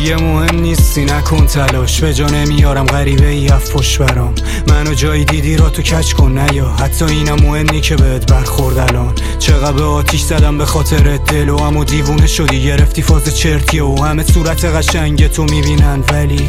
دیگه مهم نیستی نکن تلاش، به جا نمیارم غریبه ای افش برام. منو جایی دیدی را تو کچ کن نیا، حتی اینم مهم نی که بهت برخورد الان. چقدر به آتیش زدم به خاطر دل و همو دیوونه شدی گرفتی فاز چرتیه و همه صورت قشنگ تو میبینن، ولی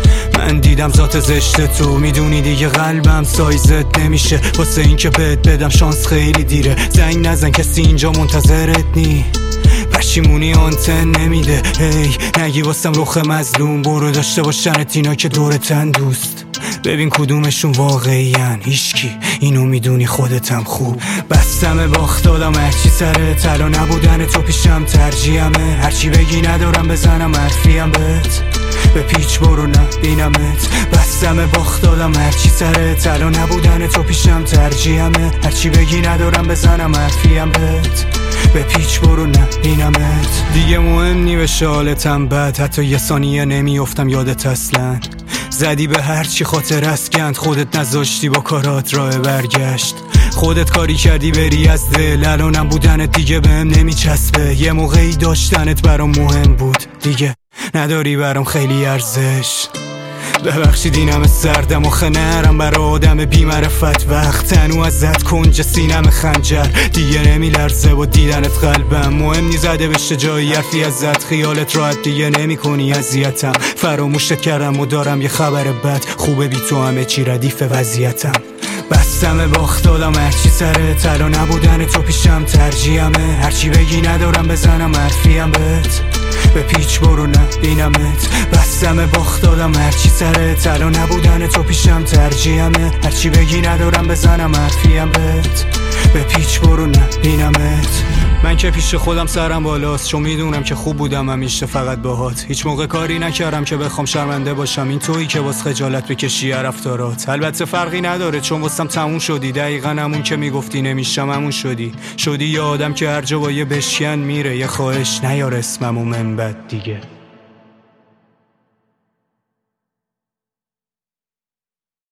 من دیدم ذات زشت تو. میدونی دیگه قلبم سایزت نمیشه، واسه این که بهت بدم شانس خیلی دیره. زنگ نزن کسی اینجا منتظرت نی، پشیمونی آنتن نمیده. هی نگی واسم رخ مظلوم، برو داشته باشنت اینا که دورتن دوست. ببین کدومشون واقعیان، هیچکی اینو میدونی خودتم خوب. بستم باخت دادم هرچی سره طلا نبودن تو پیشم ترجیحمه. هرچی بگی ندارم بزنم حرفیم بهت، به پیچ برو نبینمت. بستم باخت دادم هرچی سره طلا نبودن تو پیشم ترجیحمه. هرچی بگی ندارم بزنم حرفیم بهت، به پیچ برو نبینمت. دیگه مهم نی بشه حالتم بد، حتی یه ثانیه نمیافتم یادت اصلا. زدی به هرچی خاطر اسکند، خودت نذاشتی با کارات راه برگشت. خودت کاری کردی بری از دل، الانم بودنت دیگه بهم نمیچسبه. یه موقعی داشتنت برام مهم بود، دیگه نداری برام خیلی ارزش. ببخشید اینم سردم و خنرم برای آدم بی‌معرفت. وقت تنو ازت کنج سینم خنجر، دیگه نمیلرزه با دیدنت قلبم. مهم نی زده بشه جایی حرفی ازت، خیالت راحت دیگه نمی کنی اذیتم. فراموشت کردم و دارم یه خبر بد، خوبه بی تو همه چی ردیف وضعیتم. بستم باخت دادم هرچی سره طلا نبودن تو پیشم ترجیحمه. هرچی بگی ندارم بزنم حرفیم بهت، به پیچ برو نبینمت. بستم باخت دادم هرچی سره طلا نبودن تو پیشم ترجیحمه. هرچی بگی ندارم بزنم حرفیم بهت، به پیچ برو نبینمت. من که پیش خودم سرم بالاست، چون میدونم که خوب بودم همیشه فقط باهات. هیچ موقع کاری نکردم که بخوام شرمنده باشم، این تویی که واس خجالت بکشی رفتارات. البته فرقی نداره چون واسم تموم شدی، دقیقاً همون که میگفتی نمیشم همون شدی یه آدم که هر جا با یه بشکن میره. یه خواهش نیار اسممو من بد دیگه.